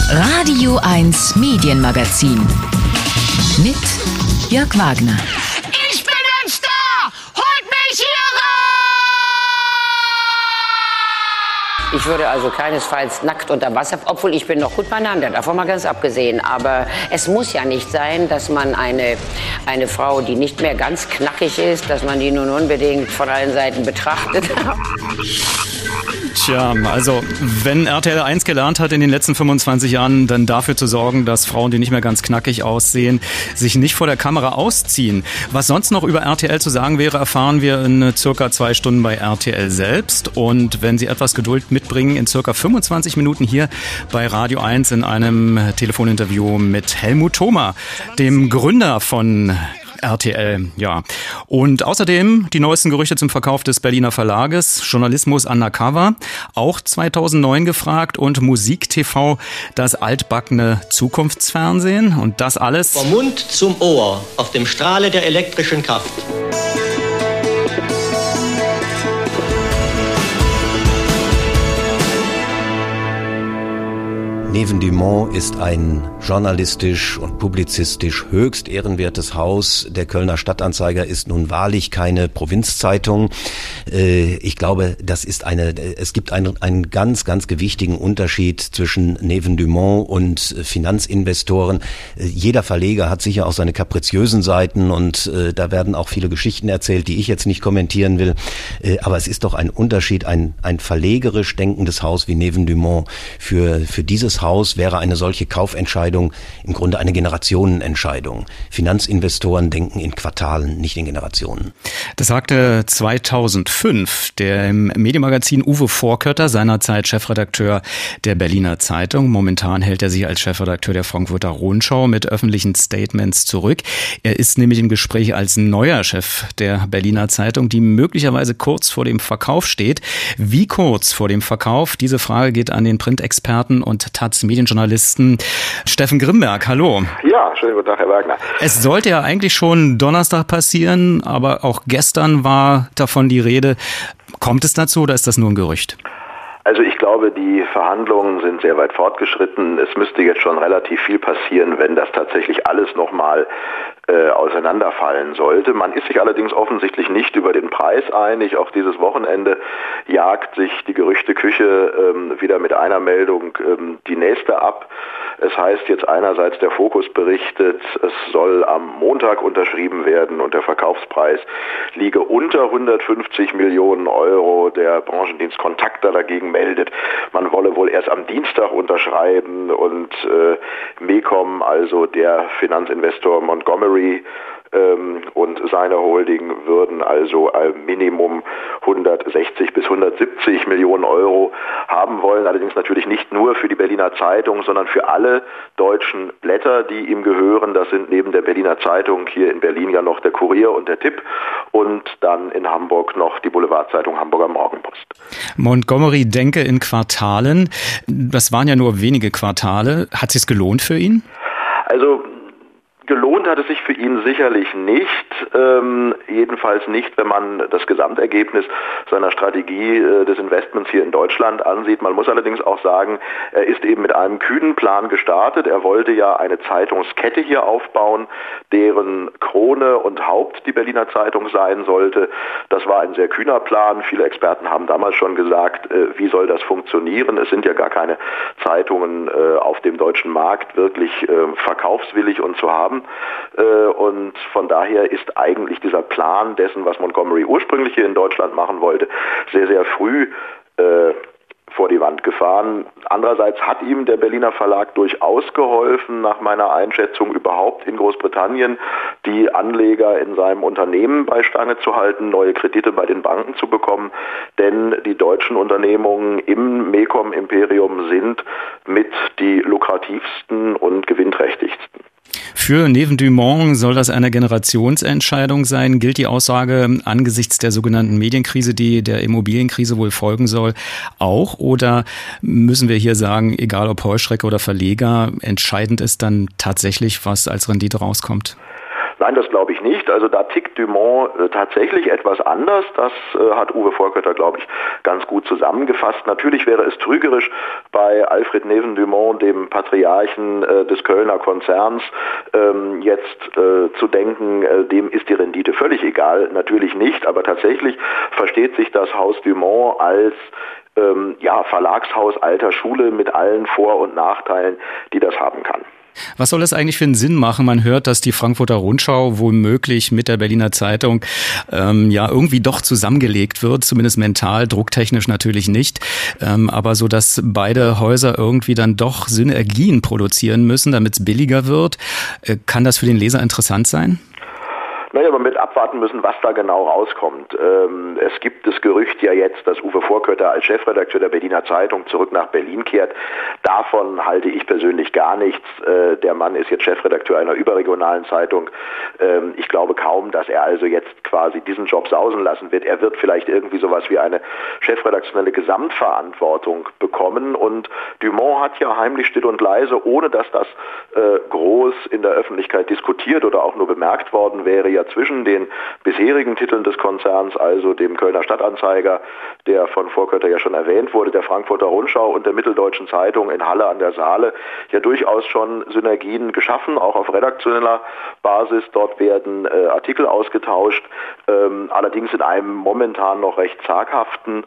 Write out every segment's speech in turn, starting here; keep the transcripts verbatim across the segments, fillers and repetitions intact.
Radio eins Medienmagazin mit Jörg Wagner. Ich bin ein Star! Holt mich hier raus! Ich würde also keinesfalls nackt unter Wasser, obwohl ich bin noch gut beieinander, davon mal ganz abgesehen. Aber es muss ja nicht sein, dass man eine, eine Frau, die nicht mehr ganz knackig ist, dass man die nun unbedingt von allen Seiten betrachtet. Tja, also wenn R T L eins gelernt hat in den letzten fünfundzwanzig Jahren, dann dafür zu sorgen, dass Frauen, die nicht mehr ganz knackig aussehen, sich nicht vor der Kamera ausziehen. Was sonst noch über R T L zu sagen wäre, erfahren wir in circa zwei Stunden bei R T L selbst. Und wenn Sie etwas Geduld mitbringen, in circa fünfundzwanzig Minuten hier bei Radio eins in einem Telefoninterview mit Helmut Thoma, dem Gründer von R T L, ja. Und außerdem die neuesten Gerüchte zum Verkauf des Berliner Verlages, Journalismus undercover, auch zweitausendneun gefragt, und Musik-T V, das altbackene Zukunftsfernsehen, und das alles vom Mund zum Ohr auf dem Strahle der elektrischen Kraft. Neven Dumont ist ein journalistisch und publizistisch höchst ehrenwertes Haus. Der Kölner Stadtanzeiger ist nun wahrlich keine Provinzzeitung. Ich glaube, das ist eine, es gibt einen, einen ganz, ganz gewichtigen Unterschied zwischen Neven Dumont und Finanzinvestoren. Jeder Verleger hat sicher auch seine kapriziösen Seiten, und da werden auch viele Geschichten erzählt, die ich jetzt nicht kommentieren will. Aber es ist doch ein Unterschied, ein, ein verlegerisch denkendes Haus wie Neven Dumont. Für, für dieses Haus Haus wäre eine solche Kaufentscheidung im Grunde eine Generationenentscheidung. Finanzinvestoren denken in Quartalen, nicht in Generationen. Das sagte zweitausendfünf der im Medienmagazin Uwe Vorkötter, seinerzeit Chefredakteur der Berliner Zeitung. Momentan hält er sich als Chefredakteur der Frankfurter Rundschau mit öffentlichen Statements zurück. Er ist nämlich im Gespräch als neuer Chef der Berliner Zeitung, die möglicherweise kurz vor dem Verkauf steht. Wie kurz vor dem Verkauf? Diese Frage geht an den Printexperten und Taz Medienjournalisten Steffen Grimberg. Hallo. Ja, schönen guten Tag, Herr Wagner. Es sollte ja eigentlich schon Donnerstag passieren, aber auch gestern war davon die Rede. Kommt es dazu oder ist das nur ein Gerücht? Also ich glaube, die Verhandlungen sind sehr weit fortgeschritten. Es müsste jetzt schon relativ viel passieren, wenn das tatsächlich alles nochmal äh, auseinanderfallen sollte. Man ist sich allerdings offensichtlich nicht über den Preis einig. Auch dieses Wochenende jagt sich die Gerüchteküche ähm, wieder mit einer Meldung ähm, die nächste ab. Es heißt jetzt einerseits, der Fokus berichtet, es soll am Montag unterschrieben werden und der Verkaufspreis liege unter hundertfünfzig Millionen Euro. Der Branchendienst Kontakta dagegen meldet, man wolle wohl erst am Dienstag unterschreiben, und äh, Mecom, also der Finanzinvestor Montgomery ähm, und seine Holding, würden also ein Minimum hundertsechzig bis hundertsiebzig Millionen Euro haben wollen. Allerdings natürlich nicht nur für die Berliner Zeitung, sondern für alle deutschen Blätter, die ihm gehören. Das sind neben der Berliner Zeitung hier in Berlin ja noch der Kurier und der Tipp, und dann in Hamburg noch die Boulevardzeitung Hamburger Morgenpost. Montgomery denke in Quartalen. Das waren ja nur wenige Quartale. Hat es sich gelohnt für ihn? Also gelohnt hat es sich für ihn sicherlich nicht, ähm, jedenfalls nicht, wenn man das Gesamtergebnis seiner Strategie äh, des Investments hier in Deutschland ansieht. Man muss allerdings auch sagen, er ist eben mit einem kühnen Plan gestartet. Er wollte ja eine Zeitungskette hier aufbauen, deren Krone und Haupt die Berliner Zeitung sein sollte. Das war ein sehr kühner Plan. Viele Experten haben damals schon gesagt, äh, wie soll das funktionieren? Es sind ja gar keine Zeitungen äh, auf dem deutschen Markt wirklich äh, verkaufswillig und zu haben. Und von daher ist eigentlich dieser Plan dessen, was Montgomery ursprünglich hier in Deutschland machen wollte, sehr, sehr früh äh, vor die Wand gefahren. Andererseits hat ihm der Berliner Verlag durchaus geholfen, nach meiner Einschätzung überhaupt in Großbritannien die Anleger in seinem Unternehmen bei Stange zu halten, neue Kredite bei den Banken zu bekommen, denn die deutschen Unternehmungen im Mecom-Imperium sind mit die lukrativsten und gewinnträchtigsten. Für Neven Dumont soll das eine Generationsentscheidung sein. Gilt die Aussage angesichts der sogenannten Medienkrise, die der Immobilienkrise wohl folgen soll, auch? Oder müssen wir hier sagen, egal ob Heuschrecke oder Verleger, entscheidend ist dann tatsächlich, was als Rendite rauskommt? Nein, das glaube ich nicht. Also da tickt Dumont äh, tatsächlich etwas anders. Das äh, hat Uwe Vorkötter, glaube ich, ganz gut zusammengefasst. Natürlich wäre es trügerisch, bei Alfred Neven Dumont, dem Patriarchen äh, des Kölner Konzerns, ähm, jetzt äh, zu denken, äh, dem ist die Rendite völlig egal. Natürlich nicht, aber tatsächlich versteht sich das Haus Dumont als ähm, ja, Verlagshaus alter Schule mit allen Vor- und Nachteilen, die das haben kann. Was soll es eigentlich für einen Sinn machen? Man hört, dass die Frankfurter Rundschau womöglich mit der Berliner Zeitung ähm, ja irgendwie doch zusammengelegt wird, zumindest mental, drucktechnisch natürlich nicht, ähm, aber so, dass beide Häuser irgendwie dann doch Synergien produzieren müssen, damit es billiger wird. Äh, kann das für den Leser interessant sein? Naja, man wird abwarten müssen, was da genau rauskommt. Ähm, es gibt das Gerücht ja jetzt, dass Uwe Vorkötter als Chefredakteur der Berliner Zeitung zurück nach Berlin kehrt. Davon halte ich persönlich gar nichts. Äh, der Mann ist jetzt Chefredakteur einer überregionalen Zeitung. Ähm, ich glaube kaum, dass er also jetzt quasi diesen Job sausen lassen wird. Er wird vielleicht irgendwie sowas wie eine chefredaktionelle Gesamtverantwortung bekommen. Und Dumont hat ja heimlich, still und leise, ohne dass das äh, groß in der Öffentlichkeit diskutiert oder auch nur bemerkt worden wäre, ja zwischen den bisherigen Titeln des Konzerns, also dem Kölner Stadtanzeiger, der von Vorkötter ja schon erwähnt wurde, der Frankfurter Rundschau und der Mitteldeutschen Zeitung in Halle an der Saale, ja durchaus schon Synergien geschaffen, auch auf redaktioneller Basis. Dort werden äh, Artikel ausgetauscht, ähm, allerdings in einem momentan noch recht zaghaften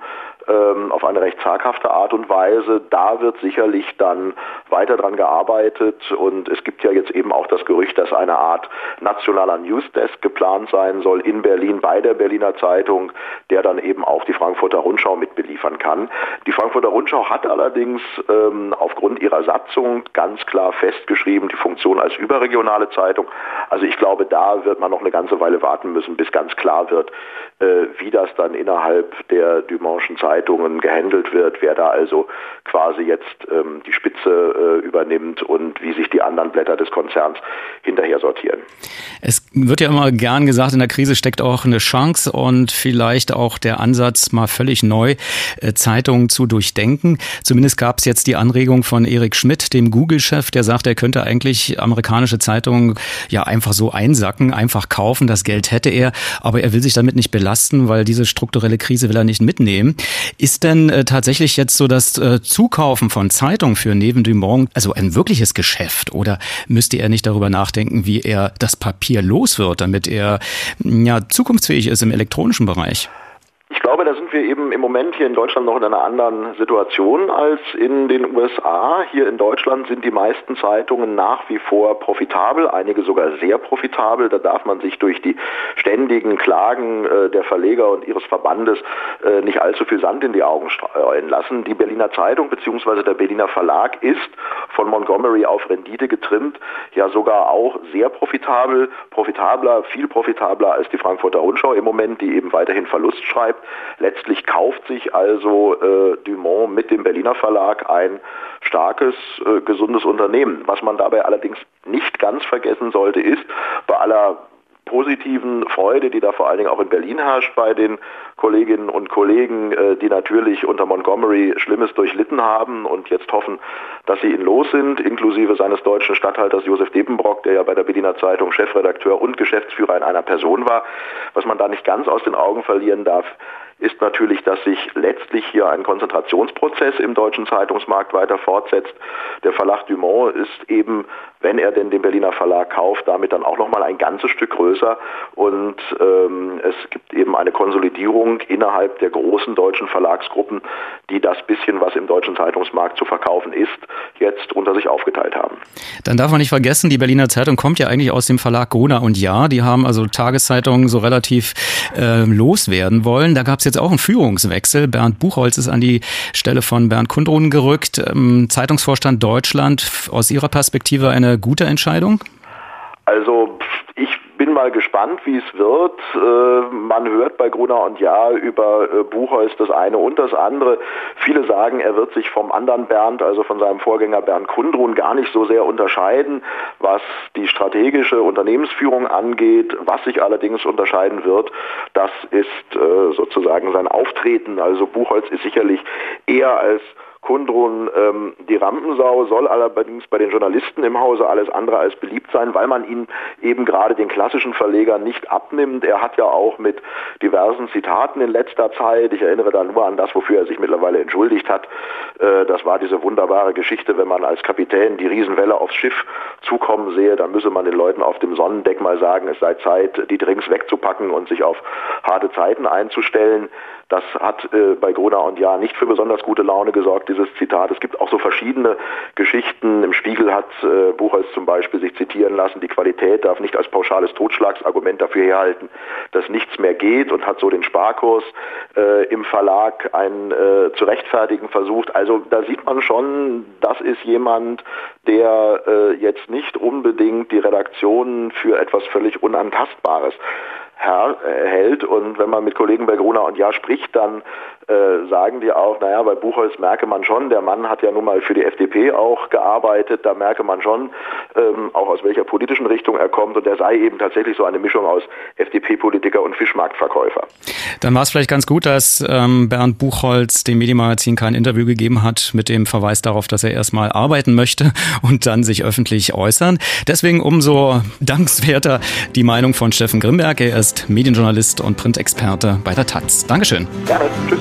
auf eine recht zaghafte Art und Weise. Da wird sicherlich dann weiter dran gearbeitet und es gibt ja jetzt eben auch das Gerücht, dass eine Art nationaler Newsdesk geplant sein soll in Berlin bei der Berliner Zeitung, der dann eben auch die Frankfurter Rundschau mit beliefern kann. Die Frankfurter Rundschau hat allerdings ähm, aufgrund ihrer Satzung ganz klar festgeschrieben, die Funktion als überregionale Zeitung. Also ich glaube, da wird man noch eine ganze Weile warten müssen, bis ganz klar wird, äh, wie das dann innerhalb der Dumontschen Zeitung gehandelt wird, wer da also quasi jetzt ähm, die Spitze äh, übernimmt und wie sich die anderen Blätter des Konzerns hinterher sortieren. Es wird ja immer gern gesagt, in der Krise steckt auch eine Chance und vielleicht auch der Ansatz, mal völlig neu äh, Zeitungen zu durchdenken. Zumindest gab es jetzt die Anregung von Eric Schmidt, dem Google-Chef, der sagt, er könnte eigentlich amerikanische Zeitungen ja einfach so einsacken, einfach kaufen, das Geld hätte er, aber er will sich damit nicht belasten, weil diese strukturelle Krise will er nicht mitnehmen. Ist denn äh, tatsächlich jetzt so das äh, Zukaufen von Zeitungen für Neven Dumont also ein wirkliches Geschäft? Oder müsste er nicht darüber nachdenken, wie er das Papier los wird, damit er ja zukunftsfähig ist im elektronischen Bereich? Ich glaube, da sind wir eben im Moment hier in Deutschland noch in einer anderen Situation als in den U S A. Hier in Deutschland sind die meisten Zeitungen nach wie vor profitabel, einige sogar sehr profitabel. Da darf man sich durch die ständigen Klagen äh, der Verleger und ihres Verbandes äh, nicht allzu viel Sand in die Augen streuen lassen. Die Berliner Zeitung bzw. der Berliner Verlag ist von Montgomery auf Rendite getrimmt, ja sogar auch sehr profitabel, profitabler, viel profitabler als die Frankfurter Rundschau im Moment, die eben weiterhin Verlust schreibt. Letztlich kauft sich also äh, Dumont mit dem Berliner Verlag ein starkes, äh, gesundes Unternehmen. Was man dabei allerdings nicht ganz vergessen sollte, ist, bei aller positiven Freude, die da vor allen Dingen auch in Berlin herrscht bei den Kolleginnen und Kollegen, die natürlich unter Montgomery Schlimmes durchlitten haben und jetzt hoffen, dass sie ihn los sind, inklusive seines deutschen Statthalters Josef Depenbrock, der ja bei der Berliner Zeitung Chefredakteur und Geschäftsführer in einer Person war. Was man da nicht ganz aus den Augen verlieren darf, ist natürlich, dass sich letztlich hier ein Konzentrationsprozess im deutschen Zeitungsmarkt weiter fortsetzt. Der Verlag Dumont ist eben, wenn er denn den Berliner Verlag kauft, damit dann auch nochmal ein ganzes Stück größer und ähm, es gibt eben eine Konsolidierung innerhalb der großen deutschen Verlagsgruppen, die das bisschen, was im deutschen Zeitungsmarkt zu verkaufen ist, jetzt unter sich aufgeteilt haben. Dann darf man nicht vergessen, die Berliner Zeitung kommt ja eigentlich aus dem Verlag Gruner und Jahr. Die haben also Tageszeitungen so relativ äh, loswerden wollen. Da gab es jetzt auch einen Führungswechsel. Bernd Buchholz ist an die Stelle von Bernd Kundrun gerückt. Ähm, Zeitungsvorstand Deutschland, aus Ihrer Perspektive eine gute Entscheidung? Also ich bin mal gespannt, wie es wird. Äh, man hört bei Gruner und Jahr über äh, Buchholz das eine und das andere. Viele sagen, er wird sich vom anderen Bernd, also von seinem Vorgänger Bernd Kundrun, gar nicht so sehr unterscheiden, was die strategische Unternehmensführung angeht. Was sich allerdings unterscheiden wird, das ist äh, sozusagen sein Auftreten. Also Buchholz ist sicherlich eher als Kundrun. Ähm, die Rampensau soll allerdings bei den Journalisten im Hause alles andere als beliebt sein, weil man ihn eben gerade den klassischen Verlegern nicht abnimmt. Er hat ja auch mit diversen Zitaten in letzter Zeit, ich erinnere da nur an das, wofür er sich mittlerweile entschuldigt hat, äh, das war diese wunderbare Geschichte, wenn man als Kapitän die Riesenwelle aufs Schiff zukommen sehe, dann müsse man den Leuten auf dem Sonnendeck mal sagen, es sei Zeit, die Drinks wegzupacken und sich auf harte Zeiten einzustellen. Das hat äh, bei Gruner und Jahr nicht für besonders gute Laune gesorgt, dieses Zitat. Es gibt auch so verschiedene Geschichten. Im Spiegel hat äh, Buchholz zum Beispiel sich zitieren lassen, die Qualität darf nicht als pauschales Totschlagsargument dafür herhalten, dass nichts mehr geht, und hat so den Sparkurs äh, im Verlag ein, äh, zu rechtfertigen versucht. Also da sieht man schon, das ist jemand, der äh, jetzt nicht unbedingt die Redaktion für etwas völlig Unantastbares Herr, äh, hält. Und wenn man mit Kollegen bei Gruner und Jahr spricht, dann äh, sagen die auch, naja, bei Buchholz merke man schon, der Mann hat ja nun mal für die F D P auch gearbeitet, da merke man schon, ähm, auch aus welcher politischen Richtung er kommt, und er sei eben tatsächlich so eine Mischung aus F D P-Politiker und Fischmarktverkäufer. Dann war es vielleicht ganz gut, dass ähm, Bernd Buchholz dem Medienmagazin kein Interview gegeben hat mit dem Verweis darauf, dass er erstmal arbeiten möchte und dann sich öffentlich äußern. Deswegen umso dankenswerter die Meinung von Steffen Grimberg. Er ist Medienjournalist und Printexperte bei der Taz. Dankeschön. Gerne. Tschüss.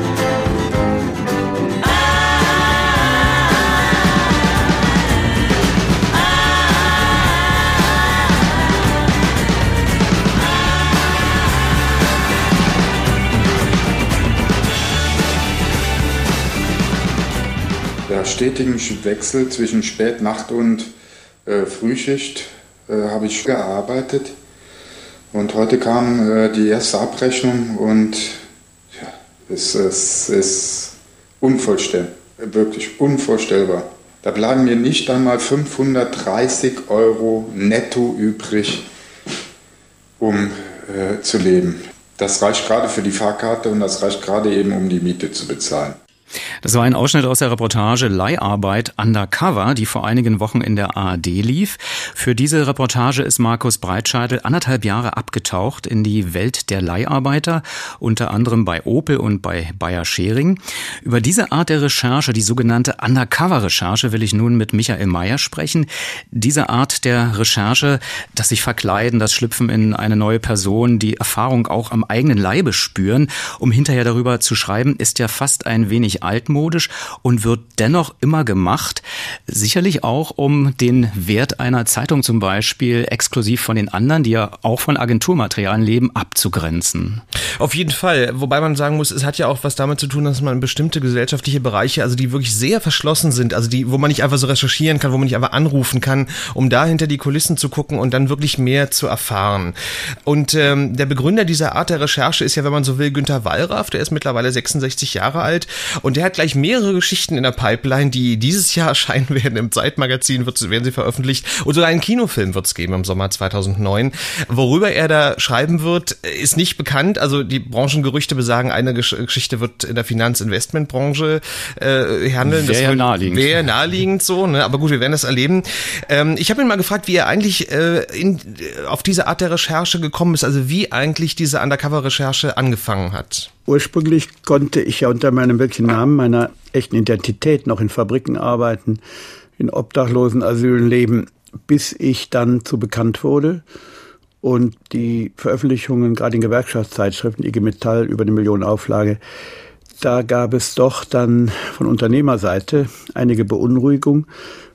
Der stetigen Wechsel zwischen Spät-, Nacht- und äh, Frühschicht äh, habe ich gearbeitet. Und heute kam äh, die erste Abrechnung und ja, es, es ist unvorstellbar, wirklich unvorstellbar. Da bleiben mir nicht einmal fünfhundertdreißig Euro netto übrig, um äh, zu leben. Das reicht gerade für die Fahrkarte und das reicht gerade eben, um die Miete zu bezahlen. Das war ein Ausschnitt aus der Reportage Leiharbeit Undercover, die vor einigen Wochen in der A R D lief. Für diese Reportage ist Markus Breitscheitel anderthalb Jahre abgetaucht in die Welt der Leiharbeiter, unter anderem bei Opel und bei Bayer Schering. Über diese Art der Recherche, die sogenannte Undercover-Recherche, will ich nun mit Michael Mayer sprechen. Diese Art der Recherche, das sich verkleiden, das Schlüpfen in eine neue Person, die Erfahrung auch am eigenen Leibe spüren, um hinterher darüber zu schreiben, ist ja fast ein wenig altmodisch und wird dennoch immer gemacht. Sicherlich auch, um den Wert einer Zeitung zum Beispiel exklusiv von den anderen, die ja auch von Agenturmaterialien leben, abzugrenzen. Auf jeden Fall. Wobei man sagen muss, es hat ja auch was damit zu tun, dass man bestimmte gesellschaftliche Bereiche, also die wirklich sehr verschlossen sind, also die, wo man nicht einfach so recherchieren kann, wo man nicht einfach anrufen kann, um da hinter die Kulissen zu gucken und dann wirklich mehr zu erfahren. Und ähm, der Begründer dieser Art der Recherche ist ja, wenn man so will, Günter Wallraff. Der ist mittlerweile sechsundsechzig Jahre alt und der hat gleich mehrere Geschichten in der Pipeline, die dieses Jahr erscheinen werden. Im Zeitmagazin wird, werden sie veröffentlicht. Und sogar einen Kinofilm wird es geben im Sommer zweitausendneun. Worüber er da schreiben wird, ist nicht bekannt. Also die Branchengerüchte besagen, eine Geschichte wird in der Finanz-Investmentbranche äh, handeln. Wäre ja naheliegend. Wäre naheliegend so, ne? Aber gut, wir werden das erleben. Ähm, ich habe ihn mal gefragt, wie er eigentlich äh, in, auf diese Art der Recherche gekommen ist, also wie eigentlich diese Undercover-Recherche angefangen hat. Ursprünglich konnte ich ja unter meinem wirklichen Namen, meiner echten Identität, noch in Fabriken arbeiten, in Obdachlosenasylen leben, bis ich dann zu bekannt wurde und die Veröffentlichungen, gerade in Gewerkschaftszeitschriften, I G Metall über eine Million Auflage, da gab es doch dann von Unternehmerseite einige Beunruhigung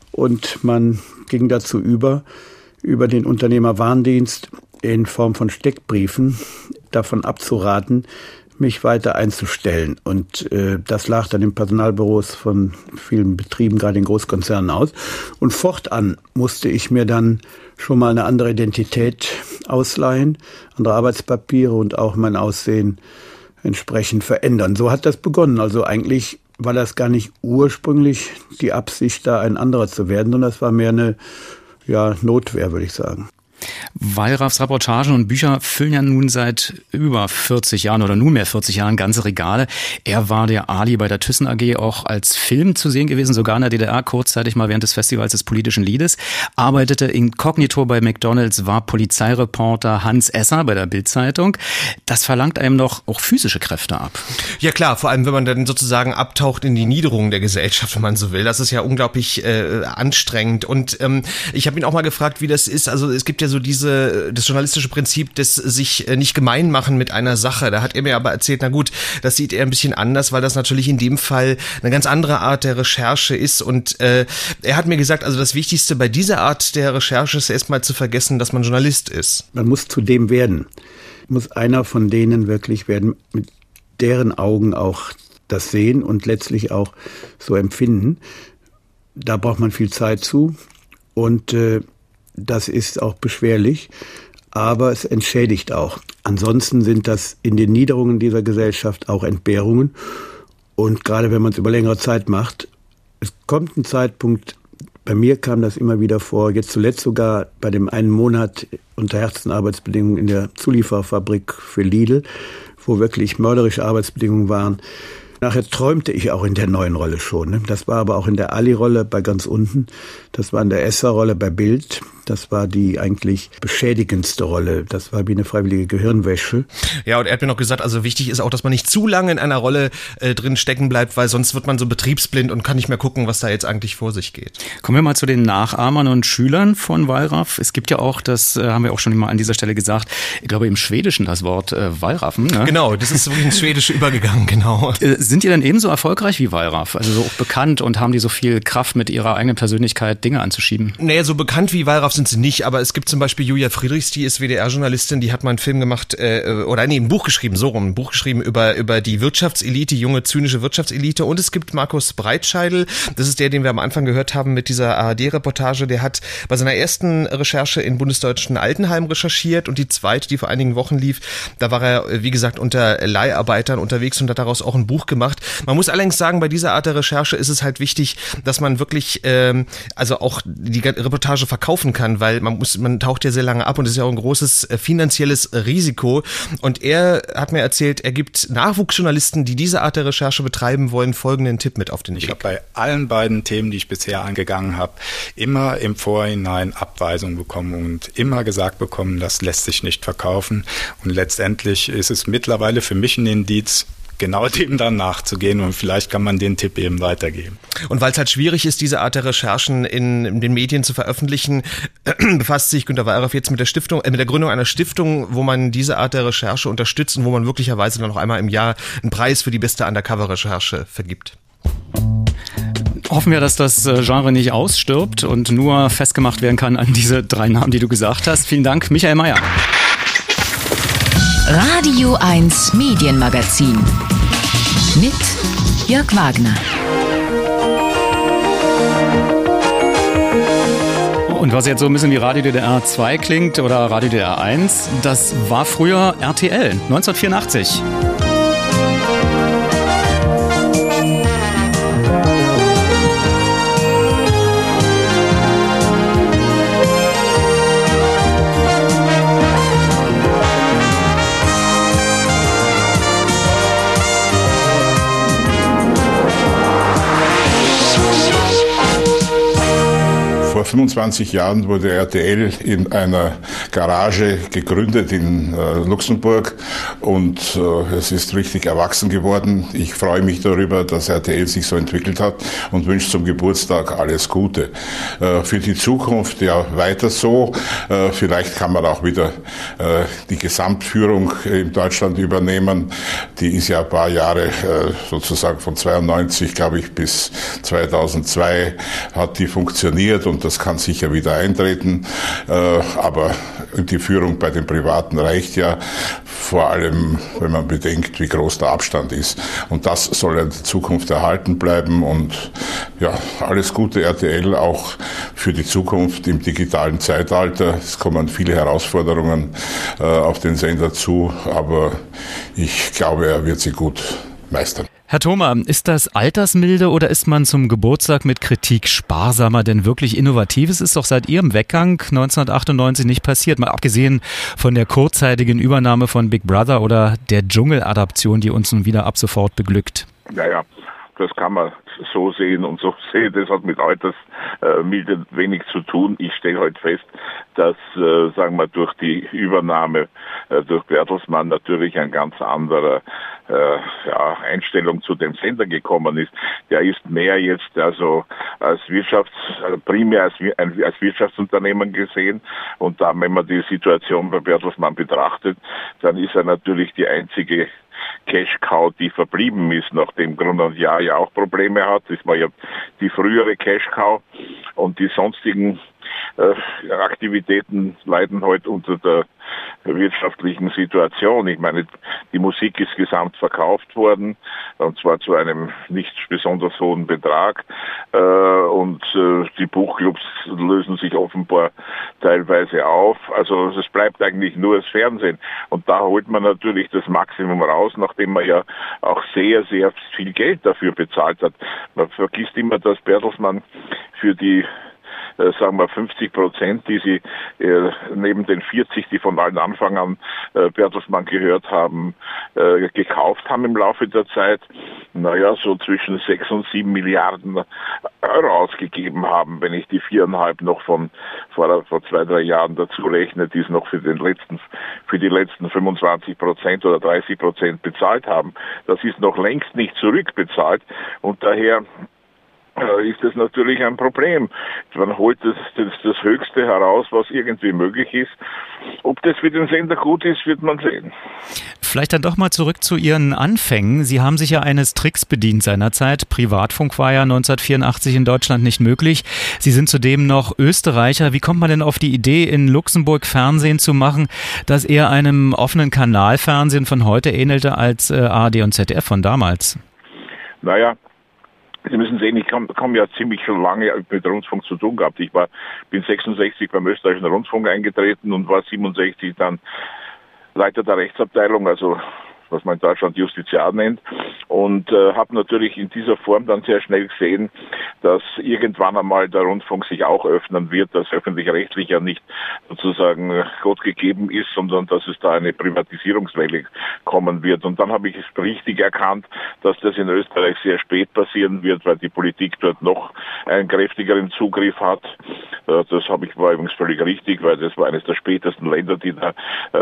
und man ging dazu über, über den Unternehmerwarndienst in Form von Steckbriefen davon abzuraten, mich weiter einzustellen. Und äh, das lag dann in Personalbüros von vielen Betrieben, gerade in Großkonzernen aus. Und fortan musste ich mir dann schon mal eine andere Identität ausleihen, andere Arbeitspapiere und auch mein Aussehen entsprechend verändern. So hat das begonnen. Also eigentlich war das gar nicht ursprünglich die Absicht, da ein anderer zu werden, sondern das war mehr eine ja, Notwehr, würde ich sagen. Wallraffs Reportagen und Bücher füllen ja nun seit über vierzig Jahren oder nunmehr vierzig Jahren ganze Regale. Er war der Ali bei der Thyssen A G auch als Film zu sehen gewesen, sogar in der D D R, kurzzeitig mal während des Festivals des politischen Liedes, arbeitete inkognito bei McDonald's, war Polizeireporter Hans Esser bei der Bild-Zeitung. Das verlangt einem doch auch physische Kräfte ab. Ja klar, vor allem wenn man dann sozusagen abtaucht in die Niederung der Gesellschaft, wenn man so will. Das ist ja unglaublich äh, anstrengend. Und ähm, ich habe ihn auch mal gefragt, wie das ist. Also es gibt ja so diese das journalistische Prinzip des sich äh, nicht gemein machen mit einer Sache. Da hat er mir aber erzählt, na gut, das sieht er ein bisschen anders, weil das natürlich in dem Fall eine ganz andere Art der Recherche ist. Und äh, er hat mir gesagt, also das Wichtigste bei dieser Art der Recherche ist erstmal zu vergessen, dass man Journalist ist. Man muss zu dem werden. Muss einer von denen wirklich werden, mit deren Augen auch das sehen und letztlich auch so empfinden. Da braucht man viel Zeit zu und äh, das ist auch beschwerlich, aber es entschädigt auch. Ansonsten sind das in den Niederungen dieser Gesellschaft auch Entbehrungen und gerade wenn man es über längere Zeit macht, es kommt ein Zeitpunkt, bei mir kam das immer wieder vor, jetzt zuletzt sogar bei dem einen Monat unter härtesten Arbeitsbedingungen in der Zulieferfabrik für Lidl, wo wirklich mörderische Arbeitsbedingungen waren. Nachher träumte ich auch in der neuen Rolle schon. Ne? Das war aber auch in der Ali-Rolle bei ganz unten. Das war in der Esser-Rolle bei Bild. Das war die eigentlich beschädigendste Rolle. Das war wie eine freiwillige Gehirnwäsche. Ja, und er hat mir noch gesagt, also wichtig ist auch, dass man nicht zu lange in einer Rolle äh, drin stecken bleibt, weil sonst wird man so betriebsblind und kann nicht mehr gucken, was da jetzt eigentlich vor sich geht. Kommen wir mal zu den Nachahmern und Schülern von Wallraff. Es gibt ja auch, das äh, haben wir auch schon mal an dieser Stelle gesagt, ich glaube im Schwedischen das Wort äh, Wallraffen. Ne? Genau, das ist wirklich ins Schwedische übergegangen, genau. Äh, sind die denn ebenso erfolgreich wie Wallraff? Also so bekannt und haben die so viel Kraft mit ihrer eigenen Persönlichkeit Dinge anzuschieben? Naja, so bekannt wie Wallraff sind sie nicht, aber es gibt zum Beispiel Julia Friedrichs, die ist W D R-Journalistin, die hat mal einen Film gemacht, äh, oder nee, ein Buch geschrieben, so rum, ein Buch geschrieben über über die Wirtschaftselite, die junge zynische Wirtschaftselite. Und es gibt Markus Breitscheidel, das ist der, den wir am Anfang gehört haben mit dieser A R D-Reportage, der hat bei seiner ersten Recherche in bundesdeutschen Altenheim recherchiert und die zweite, die vor einigen Wochen lief, da war er, wie gesagt, unter Leiharbeitern unterwegs und hat daraus auch ein Buch gemacht. Man muss allerdings sagen, bei dieser Art der Recherche ist es halt wichtig, dass man wirklich ähm, also auch die Reportage verkaufen kann, weil man muss, man taucht ja sehr lange ab und es ist ja auch ein großes äh, finanzielles Risiko. Und er hat mir erzählt, er gibt Nachwuchsjournalisten, die diese Art der Recherche betreiben wollen, folgenden Tipp mit auf den Weg. Ich habe bei allen beiden Themen, die ich bisher angegangen habe, immer im Vorhinein Abweisungen bekommen und immer gesagt bekommen, das lässt sich nicht verkaufen. Und letztendlich ist es mittlerweile für mich ein Indiz, genau dem dann nachzugehen und vielleicht kann man den Tipp eben weitergeben. Und weil es halt schwierig ist, diese Art der Recherchen in, in den Medien zu veröffentlichen, äh, befasst sich Günter Wallraff jetzt mit der Stiftung, äh, mit der Gründung einer Stiftung, wo man diese Art der Recherche unterstützt und wo man möglicherweise dann noch einmal im Jahr einen Preis für die beste Undercover-Recherche vergibt. Hoffen wir, dass das Genre nicht ausstirbt und nur festgemacht werden kann an diese drei Namen, die du gesagt hast. Vielen Dank, Michael Mayer. Radio eins Medienmagazin mit Jörg Wagner. Und was jetzt so ein bisschen wie Radio D D R zwei klingt oder Radio D D R eins, das war früher R T L, neunzehnhundertvierundachtzig. Vor fünfundzwanzig Jahren wurde R T L in einer Garage gegründet in äh, Luxemburg und äh, es ist richtig erwachsen geworden. Ich freue mich darüber, dass R T L sich so entwickelt hat und wünsche zum Geburtstag alles Gute. Äh, für die Zukunft ja weiter so. Äh, vielleicht kann man auch wieder äh, die Gesamtführung in Deutschland übernehmen. Die ist ja ein paar Jahre äh, sozusagen von zweiundneunzig, glaube ich, bis zweitausendzwei hat die funktioniert und das kann sicher wieder eintreten, äh, aber die Führung bei den Privaten reicht ja, vor allem wenn man bedenkt, wie groß der Abstand ist. Und das soll in der Zukunft erhalten bleiben und ja, alles Gute R T L auch für die Zukunft im digitalen Zeitalter. Es kommen viele Herausforderungen äh, auf den Sender zu, aber ich glaube, er wird sie gut meistern. Herr Thoma, ist das altersmilde oder ist man zum Geburtstag mit Kritik sparsamer? Denn wirklich Innovatives ist doch seit Ihrem Weggang neunzehnhundertachtundneunzig nicht passiert. Mal abgesehen von der kurzzeitigen Übernahme von Big Brother oder der Dschungeladaption, die uns nun wieder ab sofort beglückt. Naja, das kann man so sehen und so sehen. Das hat mit Altersmilde wenig zu tun. Ich stelle heute fest, dass, äh, sagen wir, durch die Übernahme äh, durch Bertelsmann natürlich ein ganz anderer äh, ja, Einstellung zu dem Sender gekommen ist. Der ist mehr jetzt also als Wirtschafts, also primär als, als Wirtschaftsunternehmen gesehen. Und da, wenn man die Situation bei Bertelsmann betrachtet, dann ist er natürlich die einzige Cash-Cow, die verblieben ist, nachdem Grund und Jahr ja auch Probleme hat. Das war ja die frühere Cash-Cow und die sonstigen äh, Aktivitäten leiden heute unter der wirtschaftlichen Situation. Ich meine, die Musik ist gesamt verkauft worden, und zwar zu einem nicht besonders hohen Betrag. Äh, und äh, die Buchclubs lösen sich offenbar teilweise auf. Also es bleibt eigentlich nur das Fernsehen. Und da holt man natürlich das Maximum raus, nachdem man ja auch sehr, sehr viel Geld dafür bezahlt hat. Man vergisst immer, dass Bertelsmann für die Äh, sagen wir fünfzig Prozent, die sie äh, neben den vierzig, die von allen Anfang an äh, Bertelsmann gehört haben, äh, gekauft haben im Laufe der Zeit, naja, so zwischen sechs und sieben Milliarden Euro ausgegeben haben, wenn ich die viereinhalb noch von vor, vor zwei, drei Jahren dazu rechne, die es noch für den letzten, für die letzten fünfundzwanzig Prozent oder dreißig Prozent bezahlt haben. Das ist noch längst nicht zurückbezahlt und daher ist das natürlich ein Problem. Man holt das, das, das Höchste heraus, was irgendwie möglich ist. Ob das für den Sender gut ist, wird man sehen. Vielleicht dann doch mal zurück zu Ihren Anfängen. Sie haben sich ja eines Tricks bedient seinerzeit. Privatfunk war ja neunzehnhundertvierundachtzig in Deutschland nicht möglich. Sie sind zudem noch Österreicher. Wie kommt man denn auf die Idee, in Luxemburg Fernsehen zu machen, das eher einem offenen Kanalfernsehen von heute ähnelte als äh, A R D und Z D F von damals? Naja, Sie müssen sehen, ich komme komm ja ziemlich schon lange mit Rundfunk zu tun gehabt. Ich war, bin sechsundsechzig beim österreichischen Rundfunk eingetreten und war siebenundsechzig dann Leiter der Rechtsabteilung, also was man in Deutschland Justiziar nennt, und äh, habe natürlich in dieser Form dann sehr schnell gesehen, dass irgendwann einmal der Rundfunk sich auch öffnen wird, dass öffentlich-rechtlich ja nicht sozusagen Gott gegeben ist, sondern dass es da eine Privatisierungswelle kommen wird. Und dann habe ich es richtig erkannt, dass das in Österreich sehr spät passieren wird, weil die Politik dort noch einen kräftigeren Zugriff hat. Äh, das habe ich war übrigens völlig richtig, weil das war eines der spätesten Länder, die da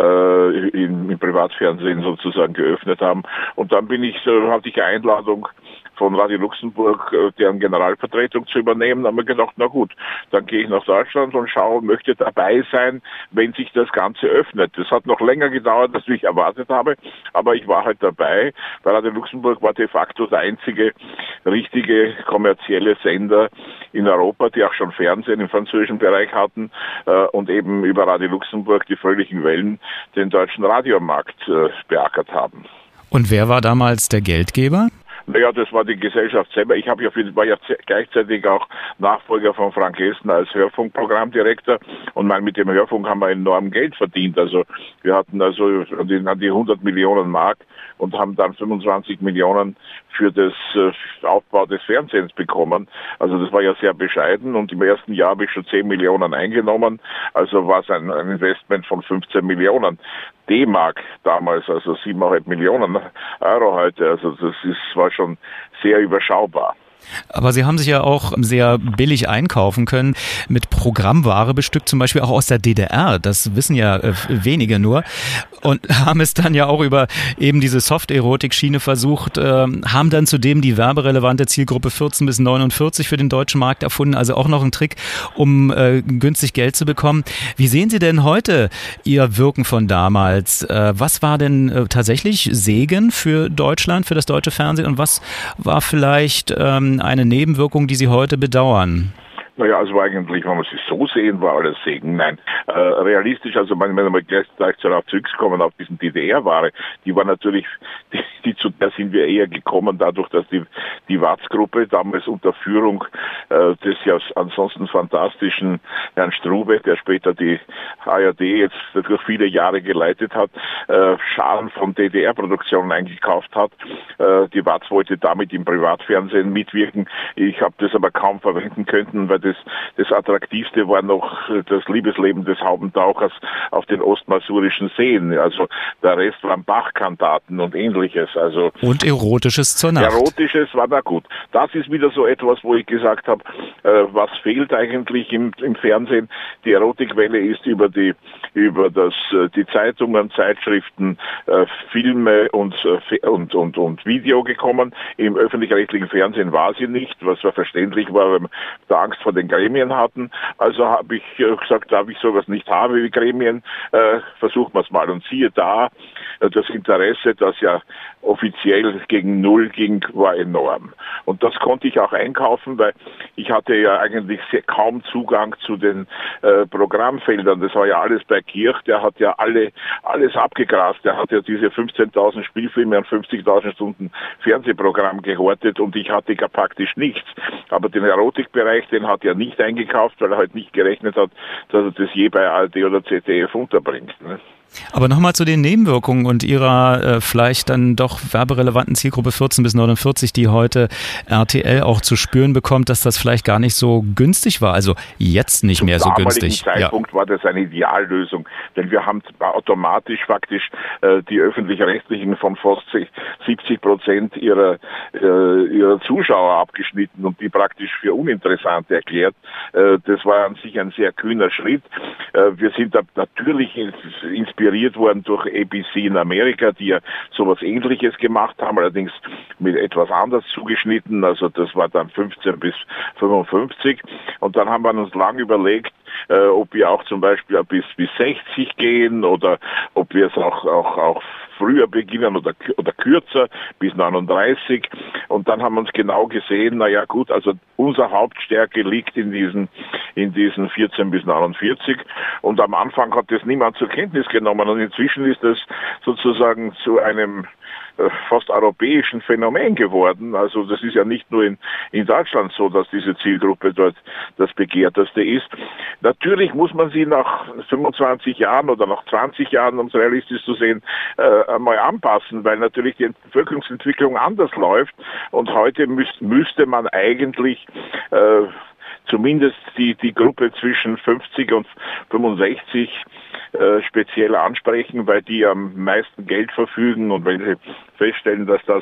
äh, im, im Privatfernsehen sozusagen geöffnet haben. Und dann bin ich, äh, hatte ich eine Einladung von Radio Luxemburg, äh, deren Generalvertretung zu übernehmen. Da haben wir gedacht, na gut, dann gehe ich nach Deutschland und schaue, möchte dabei sein, wenn sich das Ganze öffnet. Das hat noch länger gedauert, als ich erwartet habe, aber ich war halt dabei, weil Radio Luxemburg war de facto der einzige richtige kommerzielle Sender in Europa, die auch schon Fernsehen im französischen Bereich hatten äh, und eben über Radio Luxemburg die fröhlichen Wellen den deutschen Radiomarkt äh, beackert haben. Und wer war damals der Geldgeber? Naja, das war die Gesellschaft selber. Ich habe ja, war ja gleichzeitig auch Nachfolger von Frank Elstner als Hörfunkprogrammdirektor und mein, mit dem Hörfunk haben wir enorm Geld verdient. Also wir hatten also an die, an die hundert Millionen Mark und haben dann fünfundzwanzig Millionen für das äh, Aufbau des Fernsehens bekommen. Also das war ja sehr bescheiden und im ersten Jahr habe ich schon zehn Millionen eingenommen. Also war es ein, ein Investment von fünfzehn Millionen D-Mark damals, also siebeneinhalb Millionen Euro heute. Also das ist, war schon sehr überschaubar. Aber Sie haben sich ja auch sehr billig einkaufen können, mit Programmware bestückt, zum Beispiel auch aus der D D R. Das wissen ja äh, wenige nur. Und haben es dann ja auch über eben diese Soft-Erotik-Schiene versucht, äh, haben dann zudem die werberelevante Zielgruppe vierzehn bis neunundvierzig für den deutschen Markt erfunden. Also auch noch ein Trick, um äh, günstig Geld zu bekommen. Wie sehen Sie denn heute Ihr Wirken von damals? Äh, was war denn äh, tatsächlich Segen für Deutschland, für das deutsche Fernsehen? Und was war vielleicht ähm, eine Nebenwirkung, die Sie heute bedauern? Naja, also eigentlich, wenn man sich so sehen, war alles Segen. Nein, äh, realistisch, also wenn wir gleich, gleich darauf zurückkommen, auf diesen D D R-Ware, die war natürlich, die, die zu der sind wir eher gekommen, dadurch, dass die, die Watz-Gruppe damals unter Führung äh, des ja ansonsten fantastischen Herrn Strube, der später die A R D jetzt durch viele Jahre geleitet hat, äh, Scharen von D D R-Produktionen eingekauft hat. Äh, die Watz wollte damit im Privatfernsehen mitwirken. Ich habe das aber kaum verwenden können, weil das, das Attraktivste war noch das Liebesleben des Haubentauchers auf den ostmasurischen Seen. Also der Rest waren Bachkantaten und ähnliches. Also und Erotisches zur Nacht. Erotisches war da gut. Das ist wieder so etwas, wo ich gesagt habe, äh, was fehlt eigentlich im, im Fernsehen. Die Erotikwelle ist über die über das äh, die Zeitungen, Zeitschriften, äh, Filme und, äh, und und und Video gekommen. Im öffentlich-rechtlichen Fernsehen war sie nicht, was ja verständlich war, weil wir Angst vor den Gremien hatten. Also habe ich äh, gesagt, da ich sowas nicht habe wie Gremien, äh, versuchen wir es mal. Und siehe da, äh, das Interesse, das ja offiziell gegen Null ging, war enorm. Und das konnte ich auch einkaufen, weil ich hatte ja eigentlich sehr kaum Zugang zu den äh, Programmfeldern. Das war ja alles bei Kirch, der hat ja alle alles abgegrast. Der hat ja diese fünfzehntausend Spielfilme und fünfzigtausend Stunden Fernsehprogramm gehortet und ich hatte gar praktisch nichts. Aber den Erotikbereich, den hat er nicht eingekauft, weil er halt nicht gerechnet hat, dass er das je bei A R D oder Z D F unterbringt. Ne? Aber nochmal zu den Nebenwirkungen und Ihrer äh, vielleicht dann doch werberelevanten Zielgruppe vierzehn bis neunundvierzig, die heute R T L auch zu spüren bekommt, dass das vielleicht gar nicht so günstig war. Also jetzt nicht mehr so günstig. Zum damaligen Zeitpunkt ja. war das eine Ideallösung, denn wir haben automatisch faktisch äh, die Öffentlich-Rechtlichen von fast siebzig Prozent ihrer, äh, ihrer Zuschauer abgeschnitten und die praktisch für uninteressant erklärt. Äh, das war an sich ein sehr kühner Schritt. Äh, wir sind da natürlich inspiriert worden durch A B C in Amerika, die ja sowas Ähnliches gemacht haben, allerdings mit etwas anders zugeschnitten, also das war dann fünfzehn bis fünfundfünfzig und dann haben wir uns lang überlegt, äh, ob wir auch zum Beispiel bis, bis sechzig gehen oder ob wir es auch, auch, auch früher beginnen oder, oder kürzer, bis neununddreißig. Und dann haben wir uns genau gesehen, naja gut, also unsere Hauptstärke liegt in diesen, in diesen vierzehn bis neunundvierzig. Und am Anfang hat das niemand zur Kenntnis genommen. Und inzwischen ist das sozusagen zu einem fast europäischen Phänomen geworden. Also das ist ja nicht nur in, in Deutschland so, dass diese Zielgruppe dort das Begehrteste ist. Natürlich muss man sie nach fünfundzwanzig Jahren oder nach zwanzig Jahren, um es realistisch zu sehen, äh, einmal anpassen, weil natürlich die Bevölkerungsentwicklung anders läuft und heute müß, müsste man eigentlich äh, zumindest die, die Gruppe zwischen fünfzig und fünfundsechzig äh, speziell ansprechen, weil die am meisten Geld verfügen und wenn sie feststellen, dass das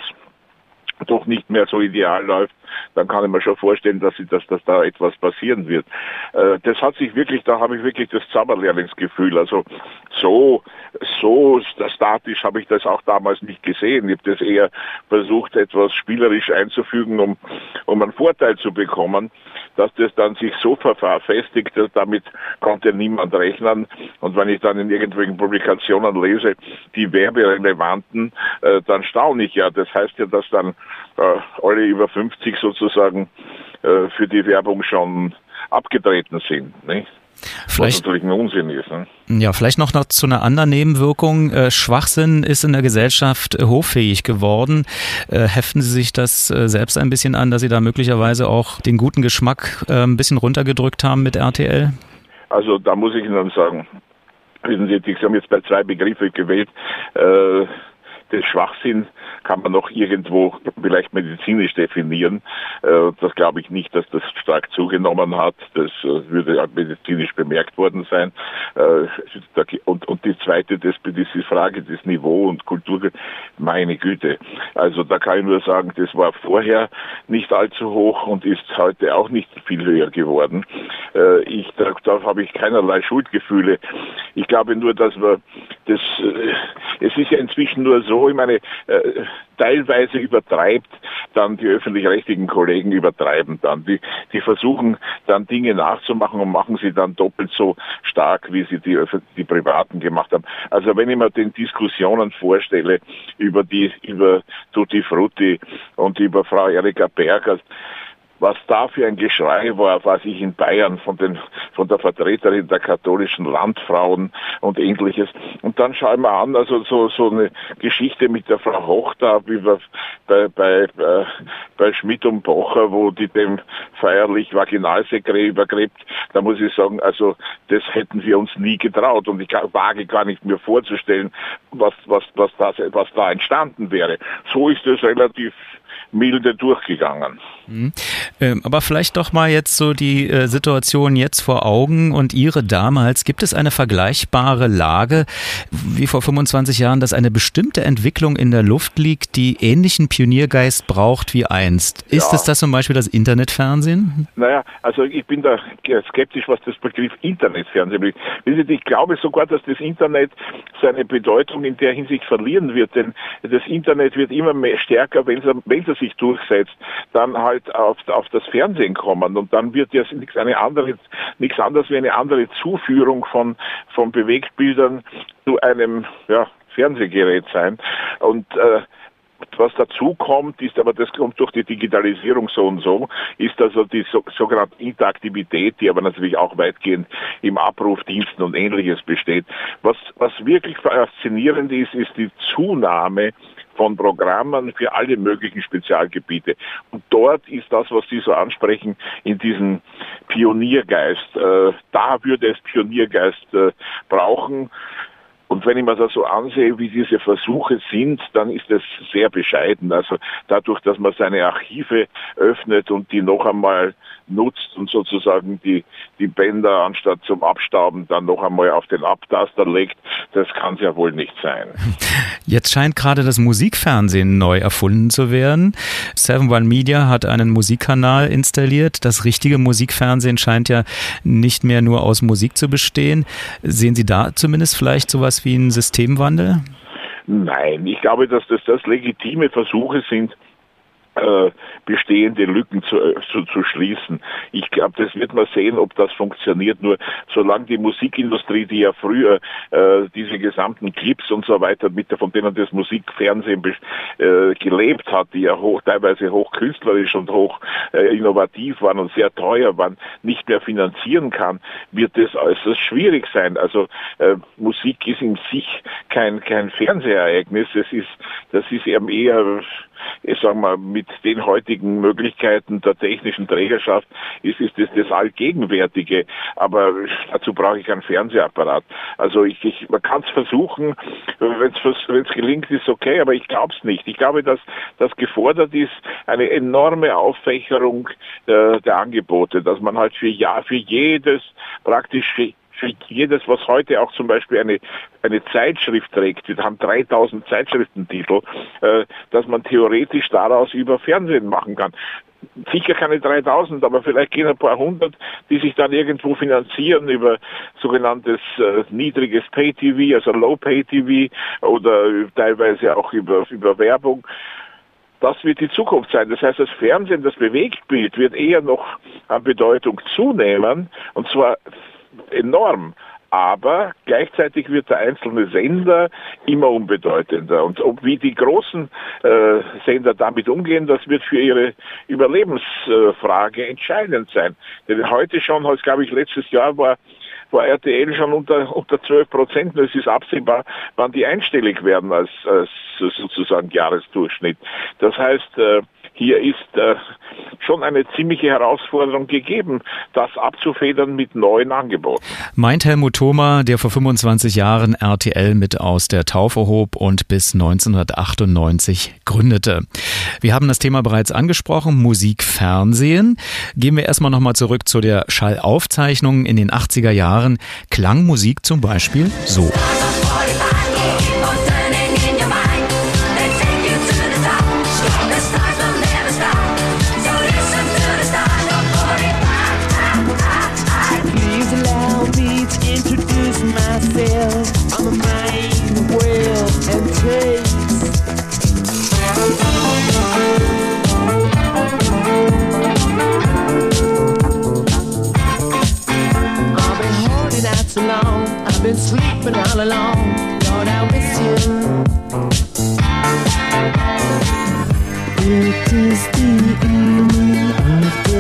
doch nicht mehr so ideal läuft, dann kann ich mir schon vorstellen, dass, sie, dass, dass da etwas passieren wird. Äh, das hat sich wirklich, da habe ich wirklich das Zauberlehrlingsgefühl. Also so, so statisch habe ich das auch damals nicht gesehen. Ich habe das eher versucht, etwas spielerisch einzufügen, um, um einen Vorteil zu bekommen. Dass das dann sich so verfestigt, damit konnte niemand rechnen. Und wenn ich dann in irgendwelchen Publikationen lese, die Werberelevanten, äh, dann staune ich ja. Das heißt ja, dass dann äh, alle über fünfzig sozusagen äh, für die Werbung schon abgetreten sind, nicht? Vielleicht, was natürlich ein Unsinn ist. Ne? Ja, vielleicht noch, noch zu einer anderen Nebenwirkung. Äh, Schwachsinn ist in der Gesellschaft äh, hoffähig geworden. Äh, heften Sie sich das äh, selbst ein bisschen an, dass Sie da möglicherweise auch den guten Geschmack äh, ein bisschen runtergedrückt haben mit R T L? Also da muss ich Ihnen sagen, wissen Sie, Sie haben jetzt bei zwei Begriffe gewählt. Äh, den Schwachsinn kann man noch irgendwo vielleicht medizinisch definieren. Das glaube ich nicht, dass das stark zugenommen hat. Das würde ja medizinisch bemerkt worden sein. Und, und die zweite, das, diese Frage des Niveau und Kultur, meine Güte. Also da kann ich nur sagen, das war vorher nicht allzu hoch und ist heute auch nicht viel höher geworden. Ich, da, da habe ich keinerlei Schuldgefühle. Ich glaube nur, dass wir das, es ist ja inzwischen nur so, ich meine, äh, teilweise übertreibt dann die öffentlich-rechtlichen Kollegen übertreiben dann. Die, die versuchen dann Dinge nachzumachen und machen sie dann doppelt so stark, wie sie die, die Privaten gemacht haben. Also wenn ich mir den Diskussionen vorstelle über die, über Tutti Frutti und über Frau Erika Berger, was da für ein Geschrei war, was ich in Bayern von den von der Vertreterin der katholischen Landfrauen und Ähnliches. Und dann schauen wir an, also so so eine Geschichte mit der Frau Hochda wie wir bei bei äh, bei Schmidt und Bocher, wo die dem feierlich Vaginalsekret übergräbt. Da muss ich sagen, also das hätten wir uns nie getraut und ich wage gar nicht mir vorzustellen, was was was das was da entstanden wäre. So ist es relativ milde durchgegangen. Mhm. Ähm, aber vielleicht doch mal jetzt so die äh, Situation jetzt vor Augen und Ihre damals. Gibt es eine vergleichbare Lage wie vor fünfundzwanzig Jahren, dass eine bestimmte Entwicklung in der Luft liegt, die ähnlichen Pioniergeist braucht wie einst? Ist Ja. es das zum Beispiel das Internetfernsehen? Naja, also ich bin da skeptisch, was das Begriff Internetfernsehen betrifft. Wissen Sie, ich glaube sogar, dass das Internet seine Bedeutung in der Hinsicht verlieren wird, denn das Internet wird immer mehr stärker, wenn es, wenn es sich durchsetzt, dann halt auf, auf das Fernsehen kommen und dann wird ja nichts eine andere, nichts anderes wie eine andere Zuführung von, von Bewegtbildern zu einem, ja, Fernsehgerät sein und äh, was dazu kommt, ist, aber das kommt durch die Digitalisierung so und so, ist also die so, sogenannte Interaktivität, die aber natürlich auch weitgehend im Abrufdiensten und Ähnliches besteht. Was, was wirklich faszinierend ist, ist die Zunahme von Programmen für alle möglichen Spezialgebiete. Und dort ist das, was Sie so ansprechen, in diesem Pioniergeist. Äh, da würde es Pioniergeist äh, brauchen. Und wenn ich mir das so ansehe, wie diese Versuche sind, dann ist es sehr bescheiden. Also dadurch, dass man seine Archive öffnet und die noch einmal nutzt und sozusagen die, die Bänder anstatt zum Abstauben dann noch einmal auf den Abtaster legt, das kann es ja wohl nicht sein. Jetzt scheint gerade das Musikfernsehen neu erfunden zu werden. Seven One Media hat einen Musikkanal installiert. Das richtige Musikfernsehen scheint ja nicht mehr nur aus Musik zu bestehen. Sehen Sie da zumindest vielleicht sowas wie einen Systemwandel? Nein, ich glaube, dass das, das legitime Versuche sind, Äh, bestehende Lücken zu, zu, zu schließen. Ich glaube, das wird man sehen, ob das funktioniert. Nur solange die Musikindustrie, die ja früher äh, diese gesamten Clips und so weiter, mit der, von denen das Musikfernsehen äh, gelebt hat, die ja hoch, teilweise hochkünstlerisch und hoch äh, innovativ waren und sehr teuer waren, nicht mehr finanzieren kann, wird das äußerst schwierig sein. Also äh, Musik ist in sich kein kein Fernsehereignis. Es ist, das ist eben eher, ich sag mal, mit den heutigen Möglichkeiten der technischen Trägerschaft ist, ist das das Allgegenwärtige. Aber dazu brauche ich einen Fernsehapparat. Also ich, ich man kann es versuchen, wenn es gelingt, ist okay, aber ich glaube es nicht. Ich glaube, dass das gefordert ist, eine enorme Auffächerung äh, der Angebote, dass man halt für ja für jedes praktisch für für jedes, was heute auch zum Beispiel eine eine Zeitschrift trägt, wir haben dreitausend Zeitschriftentitel, äh, dass man theoretisch daraus über Fernsehen machen kann. Sicher keine dreitausend, aber vielleicht gehen ein paar hundert, die sich dann irgendwo finanzieren über sogenanntes äh, niedriges Pay-T V, also Low-Pay-T V oder teilweise auch über, über Werbung. Das wird die Zukunft sein. Das heißt, das Fernsehen, das Bewegtbild wird eher noch an Bedeutung zunehmen und zwar enorm. Aber gleichzeitig wird der einzelne Sender immer unbedeutender. Und ob wie die großen äh, Sender damit umgehen, das wird für ihre Überlebensfrage äh, entscheidend sein. Denn heute schon, als glaube ich letztes Jahr war, war R T L schon unter unter zwölf Prozent. Es ist absehbar, wann die einstellig werden als, als sozusagen Jahresdurchschnitt. Das heißt, äh, hier ist äh, schon eine ziemliche Herausforderung gegeben, das abzufedern mit neuen Angeboten. Meint Helmut Thoma, der vor fünfundzwanzig Jahren R T L mit aus der Taufe hob und bis neunzehnhundertachtundneunzig gründete. Wir haben das Thema bereits angesprochen, Musikfernsehen. Gehen wir erstmal nochmal zurück zu der Schallaufzeichnung in den achtziger Jahren. Klang Musik zum Beispiel so. I'm a man, will and taste. I've been holding out so long, I've been sleeping all alone. Lord, I miss you. It is the evening of the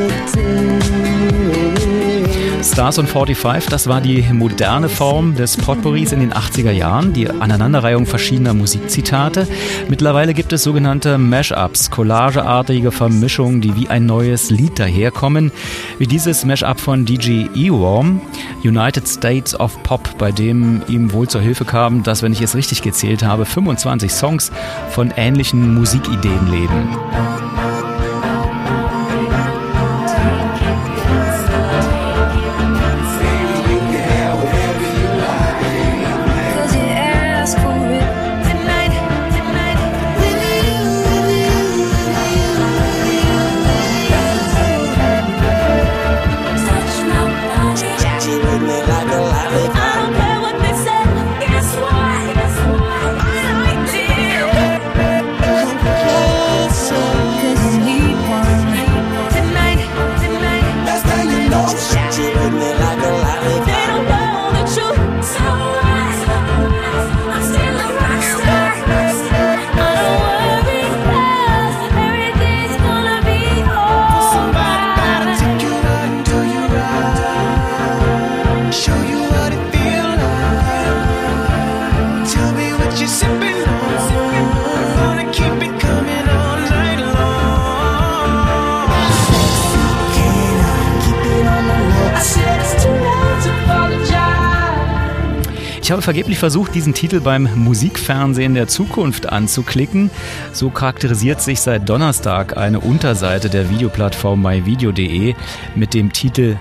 Stars on forty-five, das war die moderne Form des Potpourris in den achtziger Jahren, die Aneinanderreihung verschiedener Musikzitate. Mittlerweile gibt es sogenannte Mashups, collageartige Vermischungen, die wie ein neues Lied daherkommen, wie dieses Mashup von D J Earworm, United States of Pop, bei dem ihm wohl zur Hilfe kam, dass, wenn ich es richtig gezählt habe, fünfundzwanzig Songs von ähnlichen Musikideen leben. Ich habe vergeblich versucht, diesen Titel beim Musikfernsehen der Zukunft anzuklicken. So charakterisiert sich seit Donnerstag eine Unterseite der Videoplattform myvideo punkt de mit dem Titel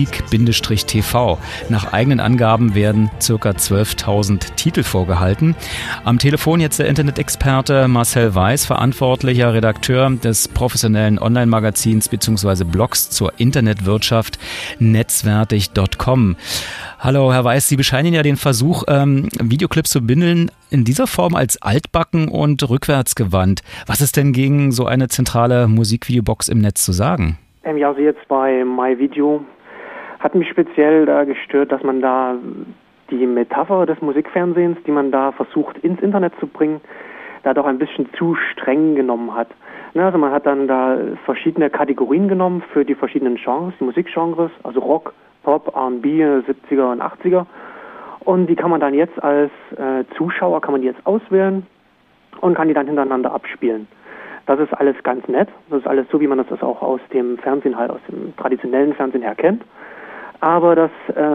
Musik-T V. Nach eigenen Angaben werden ca. zwölftausend Titel vorgehalten. Am Telefon jetzt der Internet-Experte Marcel Weiß, verantwortlicher Redakteur des professionellen Online-Magazins bzw. Blogs zur Internetwirtschaft netzwertig punkt com. Hallo Herr Weiß, Sie bescheinigen ja den Versuch, ähm, Videoclips zu bündeln, in dieser Form als altbacken und rückwärtsgewandt. Was ist denn gegen so eine zentrale Musikvideobox im Netz zu sagen? Ähm, ja, also jetzt bei MyVideo hat mich speziell da gestört, dass man da die Metapher des Musikfernsehens, die man da versucht ins Internet zu bringen, da doch ein bisschen zu streng genommen hat. Ne, also man hat dann da verschiedene Kategorien genommen für die verschiedenen Genres, die Musikgenres, also Rock, Pop, R und B, siebziger und achtziger. Und die kann man dann jetzt als äh, Zuschauer, kann man die jetzt auswählen und kann die dann hintereinander abspielen. Das ist alles ganz nett. Das ist alles so, wie man das auch aus dem Fernsehen, halt aus dem traditionellen Fernsehen her kennt. Aber das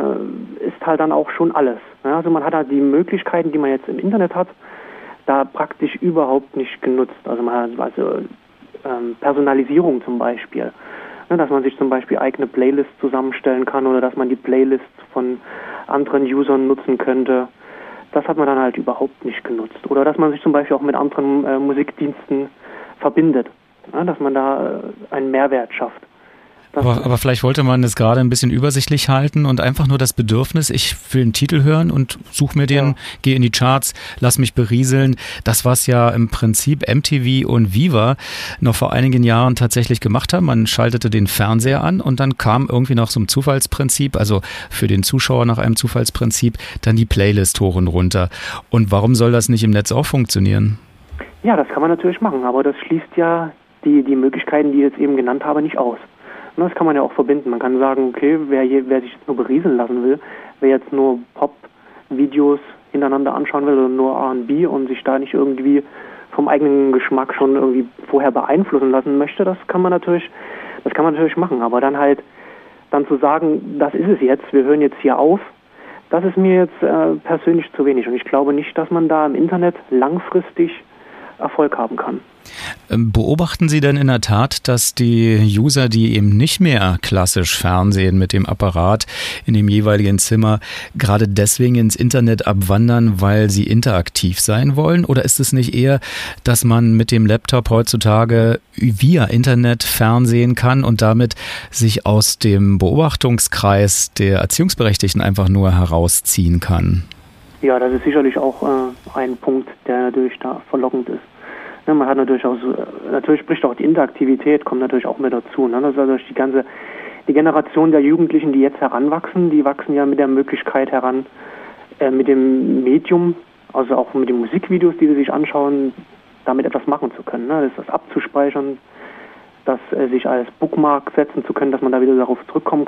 äh, ist halt dann auch schon alles. Ja, also man hat halt die Möglichkeiten, die man jetzt im Internet hat, da praktisch überhaupt nicht genutzt. Also man hat also ähm, Personalisierung zum Beispiel. Ne, dass man sich zum Beispiel eigene Playlists zusammenstellen kann oder dass man die Playlists von anderen Usern nutzen könnte. Das hat man dann halt überhaupt nicht genutzt. Oder dass man sich zum Beispiel auch mit anderen äh, Musikdiensten verbindet. Ne, dass man da äh, einen Mehrwert schafft. Aber, aber vielleicht wollte man es gerade ein bisschen übersichtlich halten und einfach nur das Bedürfnis, ich will einen Titel hören und suche mir den, ja. Gehe in die Charts, lass mich berieseln. Das, was ja im Prinzip M T V und Viva noch vor einigen Jahren tatsächlich gemacht haben. Man schaltete den Fernseher an und dann kam irgendwie nach so einem Zufallsprinzip, also für den Zuschauer nach einem Zufallsprinzip, dann die Playlist hoch und runter. Und warum soll das nicht im Netz auch funktionieren? Ja, das kann man natürlich machen, aber das schließt ja die, die Möglichkeiten, die ich jetzt eben genannt habe, nicht aus. Das kann man ja auch verbinden. Man kann sagen, okay, wer, hier, wer sich jetzt nur berieseln lassen will, wer jetzt nur Pop-Videos hintereinander anschauen will oder nur R und B und sich da nicht irgendwie vom eigenen Geschmack schon irgendwie vorher beeinflussen lassen möchte, das kann man natürlich, das kann man natürlich machen. Aber dann halt, dann zu sagen, das ist es jetzt, wir hören jetzt hier auf, das ist mir jetzt äh, persönlich zu wenig. Und ich glaube nicht, dass man da im Internet langfristig Erfolg haben kann. Beobachten Sie denn in der Tat, dass die User, die eben nicht mehr klassisch Fernsehen mit dem Apparat in dem jeweiligen Zimmer, gerade deswegen ins Internet abwandern, weil sie interaktiv sein wollen? Oder ist es nicht eher, dass man mit dem Laptop heutzutage via Internet fernsehen kann und damit sich aus dem Beobachtungskreis der Erziehungsberechtigten einfach nur herausziehen kann? Ja, das ist sicherlich auch äh, ein Punkt, der natürlich da verlockend ist. Ne, man hat natürlich auch so, natürlich spricht auch die Interaktivität, kommt natürlich auch mit dazu. Ne? Das ist also die ganze, die Generation der Jugendlichen, die jetzt heranwachsen, die wachsen ja mit der Möglichkeit heran, äh, mit dem Medium, also auch mit den Musikvideos, die sie sich anschauen, damit etwas machen zu können. Ne? Das, das abzuspeichern, das äh, sich als Bookmark setzen zu können, dass man da wieder darauf zurückkommen kann, sich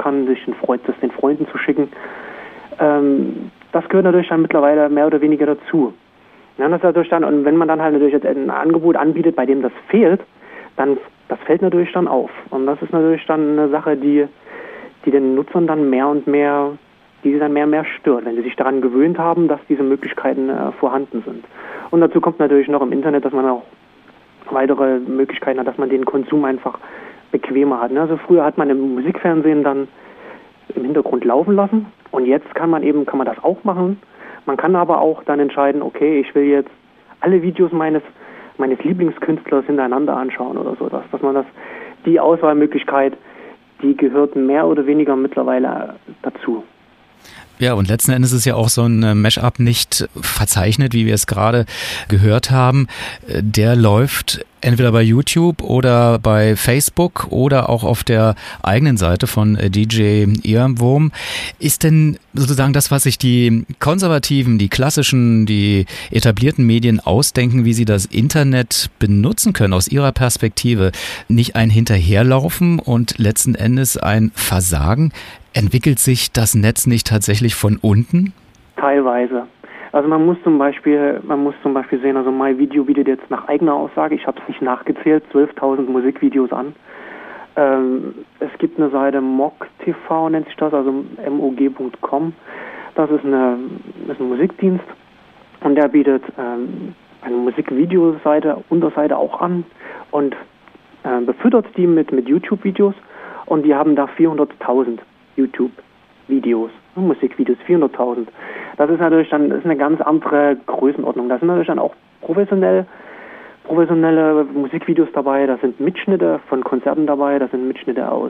den, Freund, das den Freunden zu schicken. Ähm, das gehört natürlich dann mittlerweile mehr oder weniger dazu. Ja, das ist natürlich dann, und wenn man dann halt natürlich jetzt ein Angebot anbietet, bei dem das fehlt, dann das fällt natürlich dann auf. Und das ist natürlich dann eine Sache, die, die den Nutzern dann mehr und mehr, die sie dann mehr und mehr stört, wenn sie sich daran gewöhnt haben, dass diese Möglichkeiten äh, vorhanden sind. Und dazu kommt natürlich noch im Internet, dass man auch weitere Möglichkeiten hat, dass man den Konsum einfach bequemer hat. Also früher hat man im Musikfernsehen dann im Hintergrund laufen lassen und jetzt kann man eben, kann man das auch machen. Man kann aber auch dann entscheiden, okay, ich will jetzt alle Videos meines meines Lieblingskünstlers hintereinander anschauen oder so, dass, dass man das, die Auswahlmöglichkeit, die gehört mehr oder weniger mittlerweile dazu. Ja, und letzten Endes ist ja auch so ein Mashup nicht verzeichnet, wie wir es gerade gehört haben. Der läuft entweder bei YouTube oder bei Facebook oder auch auf der eigenen Seite von D J Earworm. Ist denn sozusagen das, was sich die konservativen, die klassischen, die etablierten Medien ausdenken, wie sie das Internet benutzen können, aus ihrer Perspektive, nicht ein Hinterherlaufen und letzten Endes ein Versagen? Entwickelt sich das Netz nicht tatsächlich von unten? Teilweise. Also man muss zum Beispiel, man muss zum Beispiel sehen, also MyVideo bietet jetzt nach eigener Aussage, ich habe es nicht nachgezählt, zwölftausend Musikvideos an. Ähm, es gibt eine Seite MogTV, nennt sich das, also M O G Punkt com. Das ist, eine, das ist ein Musikdienst und der bietet ähm, eine Musikvideoseite, Unterseite auch an und äh, befüttert die mit, mit YouTube-Videos und die haben da vierhunderttausend YouTube-Videos, Musikvideos, vierhunderttausend. Das ist natürlich dann ist eine ganz andere Größenordnung. Da sind natürlich dann auch professionell, professionelle Musikvideos dabei, da sind Mitschnitte von Konzerten dabei, da sind Mitschnitte aus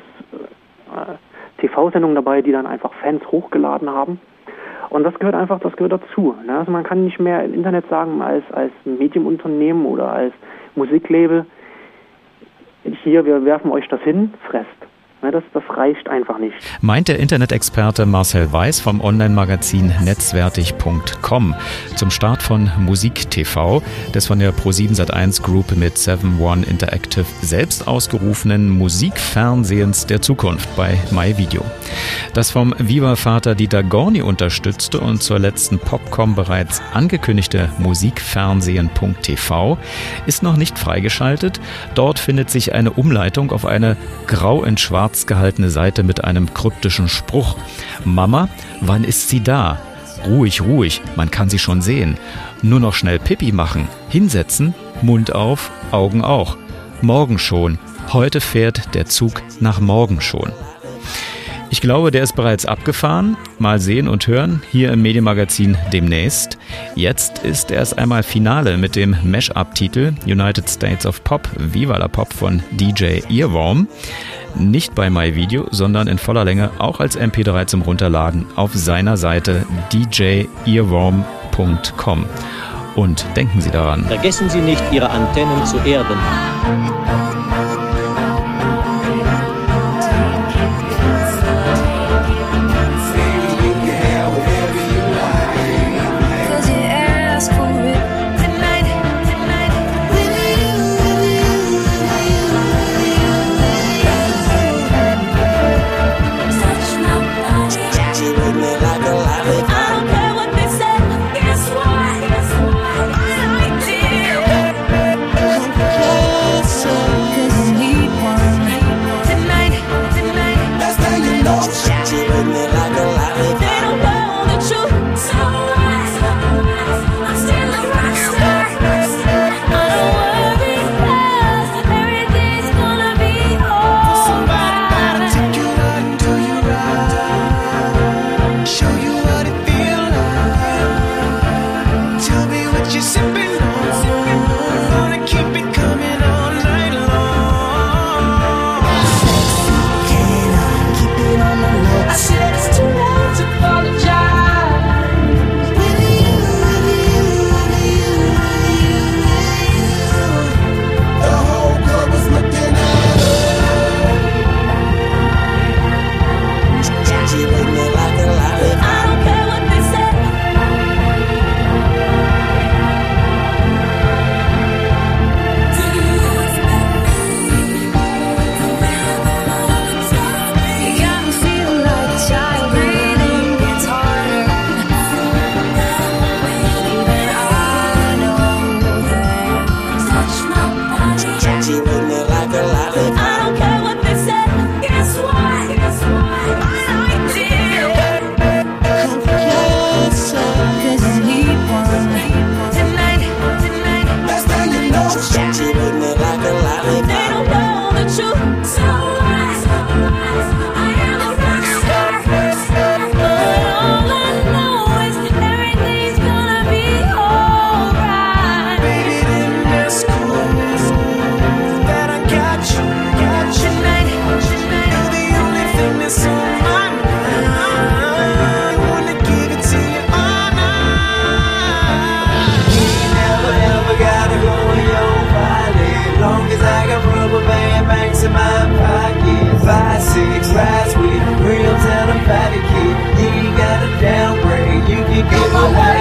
äh, T V-Sendungen dabei, die dann einfach Fans hochgeladen haben. Und das gehört einfach, das gehört dazu. Ne? Also man kann nicht mehr im Internet sagen, als, als Medienunternehmen oder als Musiklabel, hier, wir werfen euch das hin, fresst. Das, das reicht einfach nicht. Meint der Internet-Experte Marcel Weiß vom Online-Magazin netzwertig Punkt com zum Start von Musik T V, des von der ProSieben Sat eins Group mit seven one Interactive selbst ausgerufenen Musikfernsehens der Zukunft bei MyVideo. Das vom Viva-Vater Dieter Gorni unterstützte und zur letzten Popcom bereits angekündigte Musikfernsehen Punkt T V ist noch nicht freigeschaltet. Dort findet sich eine Umleitung auf eine grau in schwarz gehaltene Seite mit einem kryptischen Spruch. Mama, wann ist sie da? Ruhig, ruhig, man kann sie schon sehen. Nur noch schnell Pipi machen, hinsetzen, Mund auf, Augen auch. Morgen schon, heute fährt der Zug nach morgen schon. Ich glaube, der ist bereits abgefahren. Mal sehen und hören, hier im Medienmagazin demnächst. Jetzt ist erst einmal Finale mit dem Mash-Up-Titel United States of Pop, Viva la Pop von D J Earworm. Nicht bei MyVideo, sondern in voller Länge auch als M P drei zum Runterladen auf seiner Seite D J earworm Punkt com. Und denken Sie daran. Vergessen Sie nicht, Ihre Antennen zu erden. I said it's too Vatican. You ain't gotta downgrade. You can get my way.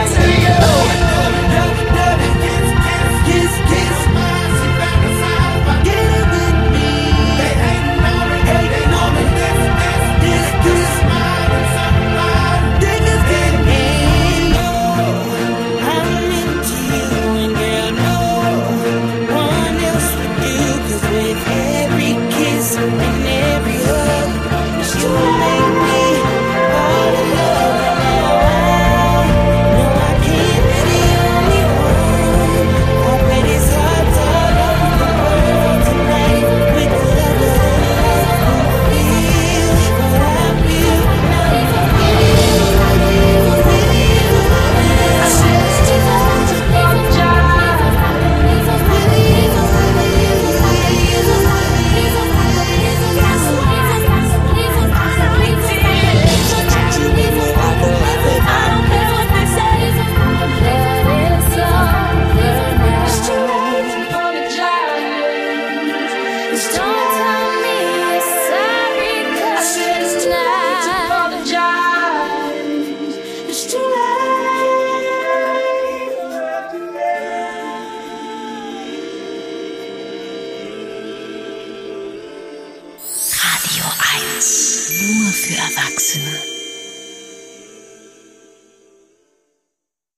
Radio eins. Nur für Erwachsene.